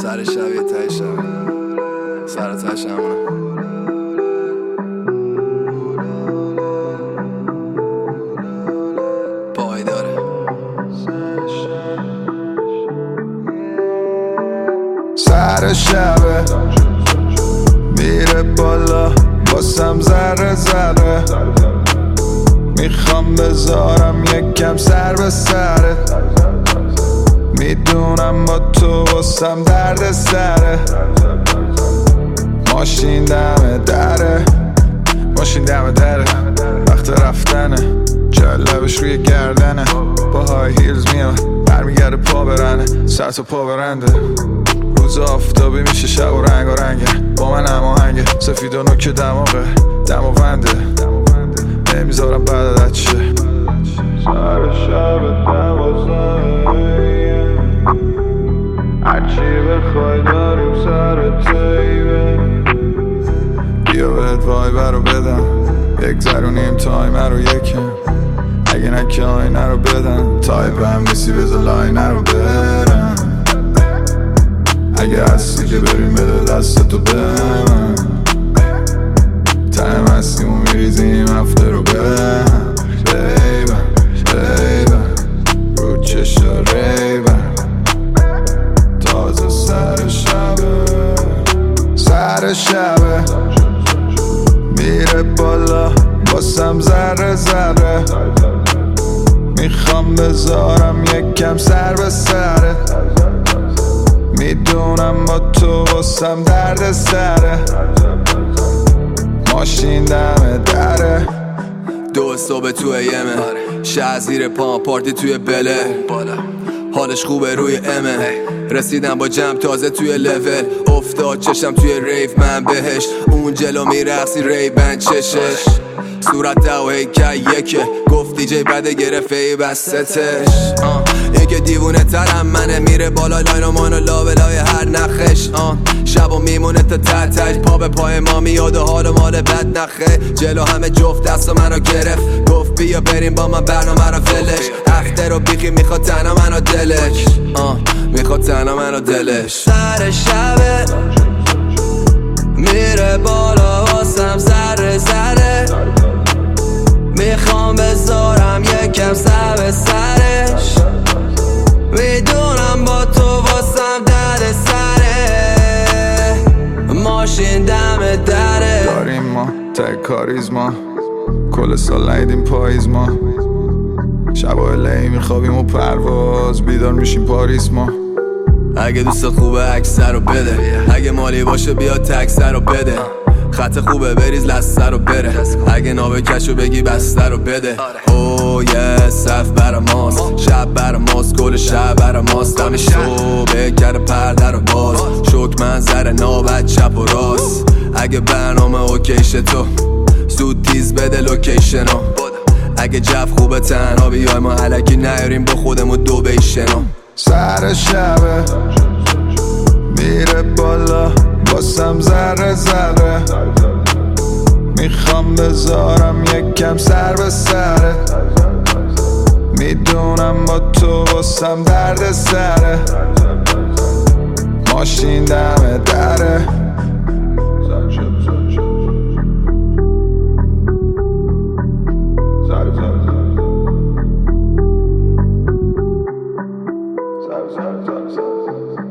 سر شب یه ته شب سر تش همونه پای داره سر شبه میره بالا واسم ذره ذره میخوام بذارم یکم سر به سرت میدونم با تو واسم درد سره ماشین دم دره وقت رفتنه جلبش روی گردنه با های هیلز میاد برمیگرده پا برنه سر تا پا برنده روز آفتابی میشه شب و رنگه با من هماهنگه سفید و نوک دماغه دماونده نمیذارم بعدت شه سر شب 12 هرچی بخوای داریم سر تیبه بیا بهت وایبر رو بدم یک ذرونیم تایمه رو یکم اگه نکه آینه رو بدن تایپ هم نیستی بذار لاینه رو برم اگه هستی که بریم بده دستتو به من تایم هستیم و میریزیم هفته رو برم بیبن رو چشا ریبن تازه سر شبه میره بالا واسم ذره ذره میخوام بذارم یکم سر به سرت میدونم با تو واسم درد سره ماشین دم دره 2 صبح تو ایمه شهر زیر پام پارتی توی بله حالش خوبه روی امه رسیدم با جمع تازه توی لول افتاد چشم توی ریف من بهش اون جلو میرقصی ری بند چشش صورت ده و هیکل یکه گفت دیجی بده گرفت ای بستتش این که دیوونه ترم منه میره بالا لاین و مانو لابلای هر نخش شب و میمونه تا تتش پا به پای ما میاد و حال و مال بد نخه جلو همه جفت دست و منو گرفت گفت بیا بریم با من برنامه رو فلش هفته رو بیخی میخواد تنها منو دلش میخواد تنها منو دلش سر شبه میره بالا واسم ذره ذره میخوام بذارم یکم سر به سرش میدونم با تو واسم درد سره ماشین دم دره داریم ما ته کاریزما کل سال نیدیم پاییز ما شبای لی میخوابیم و پرواز بیدار میشیم پاریس ما اگه دوستت خوبه اکثر رو بده اگه مالی باشه بیا تکسر رو بده خط خوبه بریز لسته رو بره اگه نابه کشو بگی بسته رو بده اوه یه صف برا ماست شب برا ماست گل شب برا ماست دمی صبح کرده پرده رو باز شک منظر نابد چپ و راست اگه برنامه اوکیشه تو زود تیز بده لوکیشنو اگه جف خوبه تنها بیای ما علکی نیاریم با خودمون دو بیشنو سر شبه میره بالا واسم ذره ذره میخوام بذارم یکم سر به سرت میدونم با تو واسم درد سره ماشین دم دره Sorry.